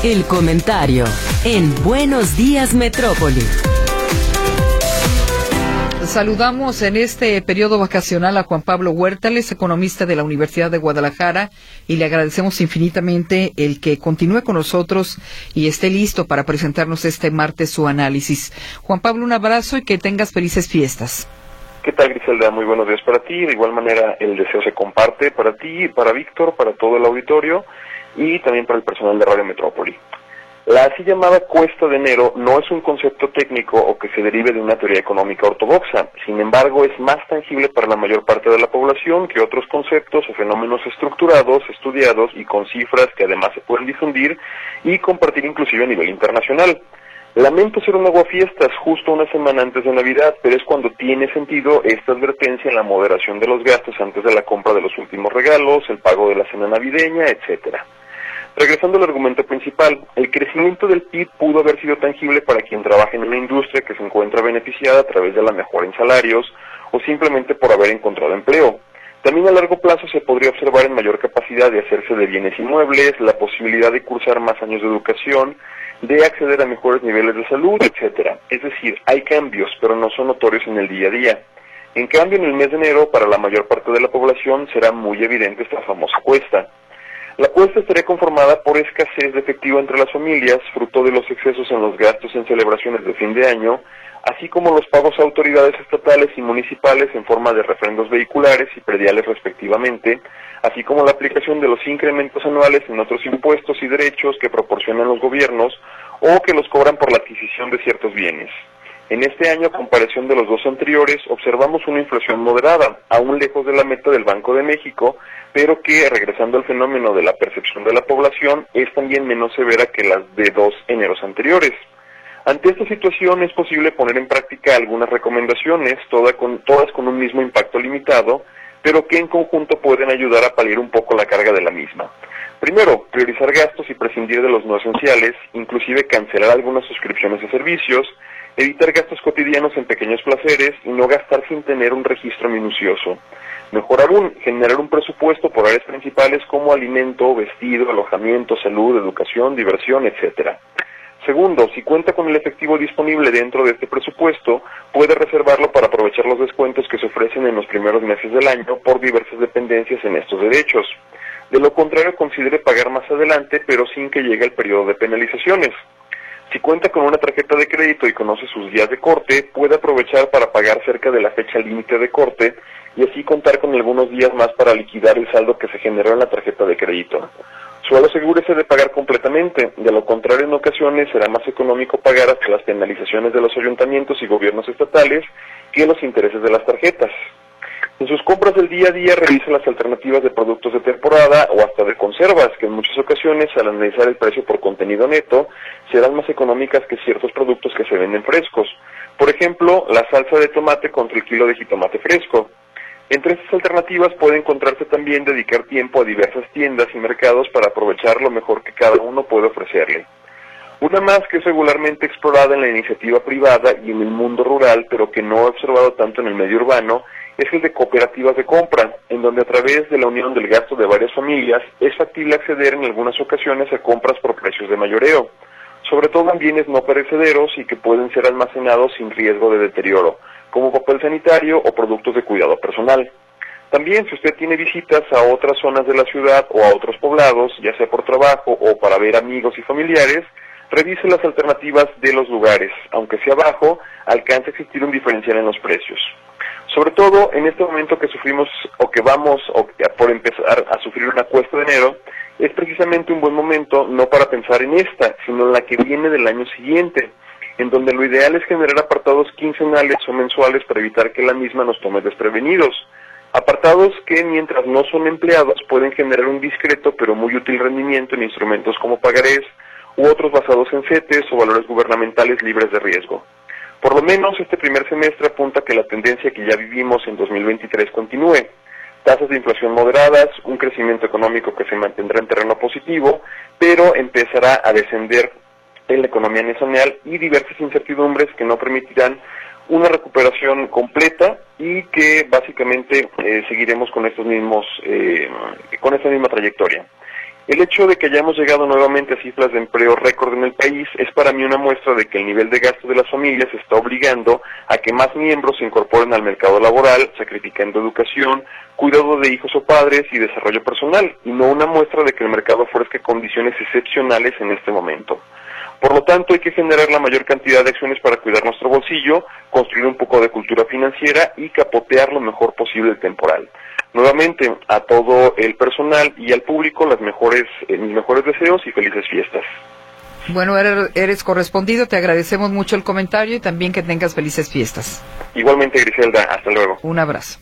El comentario en Buenos Días Metrópoli. Saludamos en este periodo vacacional a Juan Pablo Huertales, economista de la Universidad de Guadalajara, y le agradecemos infinitamente el que continúe con nosotros y esté listo para presentarnos este martes su análisis. Juan Pablo, un abrazo y que tengas felices fiestas. ¿Qué tal, Griselda? Muy buenos días para ti. De igual manera, el deseo se comparte para ti, para Víctor, para todo el auditorio y también para el personal de Radio Metrópoli. La así llamada cuesta de enero no es un concepto técnico o que se derive de una teoría económica ortodoxa. Sin embargo, es más tangible para la mayor parte de la población que otros conceptos o fenómenos estructurados, estudiados y con cifras que además se pueden difundir y compartir inclusive a nivel internacional. Lamento ser un aguafiestas justo una semana antes de Navidad, pero es cuando tiene sentido esta advertencia en la moderación de los gastos antes de la compra de los últimos regalos, el pago de la cena navideña, etcétera. Regresando al argumento principal, el crecimiento del PIB pudo haber sido tangible para quien trabaja en una industria que se encuentra beneficiada a través de la mejora en salarios o simplemente por haber encontrado empleo. También a largo plazo se podría observar en mayor capacidad de hacerse de bienes inmuebles, la posibilidad de cursar más años de educación, de acceder a mejores niveles de salud, etcétera. Es decir, hay cambios, pero no son notorios en el día a día. En cambio, en el mes de enero, para la mayor parte de la población será muy evidente esta famosa cuesta. La cuesta estaría conformada por escasez de efectivo entre las familias, fruto de los excesos en los gastos en celebraciones de fin de año, así como los pagos a autoridades estatales y municipales en forma de refrendos vehiculares y prediales respectivamente, así como la aplicación de los incrementos anuales en otros impuestos y derechos que proporcionan los gobiernos o que los cobran por la adquisición de ciertos bienes. En este año, a comparación de los dos anteriores, observamos una inflación moderada, aún lejos de la meta del Banco de México, pero que, regresando al fenómeno de la percepción de la población, es también menos severa que las de 2 eneros anteriores. Ante esta situación es posible poner en práctica algunas recomendaciones, todas con un mismo impacto limitado, pero que en conjunto pueden ayudar a paliar un poco la carga de la misma. Primero, priorizar gastos y prescindir de los no esenciales, inclusive cancelar algunas suscripciones a servicios, evitar gastos cotidianos en pequeños placeres y no gastar sin tener un registro minucioso. Mejor aún, generar un presupuesto por áreas principales como alimento, vestido, alojamiento, salud, educación, diversión, etcétera. Segundo, si cuenta con el efectivo disponible dentro de este presupuesto, puede reservarlo para aprovechar los descuentos que se ofrecen en los primeros meses del año por diversas dependencias en estos derechos. De lo contrario, considere pagar más adelante, pero sin que llegue el periodo de penalizaciones. Si cuenta con una tarjeta de crédito y conoce sus días de corte, puede aprovechar para pagar cerca de la fecha límite de corte y así contar con algunos días más para liquidar el saldo que se generó en la tarjeta de crédito. Solo asegúrese de pagar completamente, de lo contrario en ocasiones será más económico pagar hasta las penalizaciones de los ayuntamientos y gobiernos estatales que los intereses de las tarjetas. En sus compras del día a día revise las alternativas de productos de temporada o hasta de conservas, que en muchas ocasiones al analizar el precio por contenido neto serán más económicas que ciertos productos que se venden frescos. Por ejemplo, la salsa de tomate contra el kilo de jitomate fresco. Entre estas alternativas puede encontrarse también dedicar tiempo a diversas tiendas y mercados para aprovechar lo mejor que cada uno puede ofrecerle. Una más que es regularmente explorada en la iniciativa privada y en el mundo rural, pero que no he observado tanto en el medio urbano, es el de cooperativas de compra, en donde a través de la unión del gasto de varias familias es factible acceder en algunas ocasiones a compras por precios de mayoreo, sobre todo en bienes no perecederos y que pueden ser almacenados sin riesgo de deterioro, como papel sanitario o productos de cuidado personal. También, si usted tiene visitas a otras zonas de la ciudad o a otros poblados, ya sea por trabajo o para ver amigos y familiares, revise las alternativas de los lugares, aunque sea bajo, alcanza a existir un diferencial en los precios. Sobre todo en este momento que sufrimos o que vamos por empezar a sufrir una cuesta de enero, es precisamente un buen momento no para pensar en esta, sino en la que viene del año siguiente, en donde lo ideal es generar apartados quincenales o mensuales para evitar que la misma nos tome desprevenidos. Apartados que, mientras no son empleados, pueden generar un discreto pero muy útil rendimiento en instrumentos como pagarés u otros basados en CETES o valores gubernamentales libres de riesgo. Por lo menos este primer semestre apunta que la tendencia que ya vivimos en 2023 continúe. Tasas de inflación moderadas, un crecimiento económico que se mantendrá en terreno positivo, pero empezará a descender en la economía nacional y diversas incertidumbres que no permitirán una recuperación completa y que básicamente seguiremos con esta misma trayectoria. El hecho de que hayamos llegado nuevamente a cifras de empleo récord en el país es para mí una muestra de que el nivel de gasto de las familias está obligando a que más miembros se incorporen al mercado laboral, sacrificando educación, cuidado de hijos o padres y desarrollo personal, y no una muestra de que el mercado ofrezca condiciones excepcionales en este momento. Por lo tanto, hay que generar la mayor cantidad de acciones para cuidar nuestro bolsillo, construir un poco de cultura financiera y capotear lo mejor posible el temporal. Nuevamente, a todo el personal y al público, mis mejores deseos y felices fiestas. Bueno, eres correspondido, te agradecemos mucho el comentario y también que tengas felices fiestas. Igualmente, Griselda, hasta luego. Un abrazo.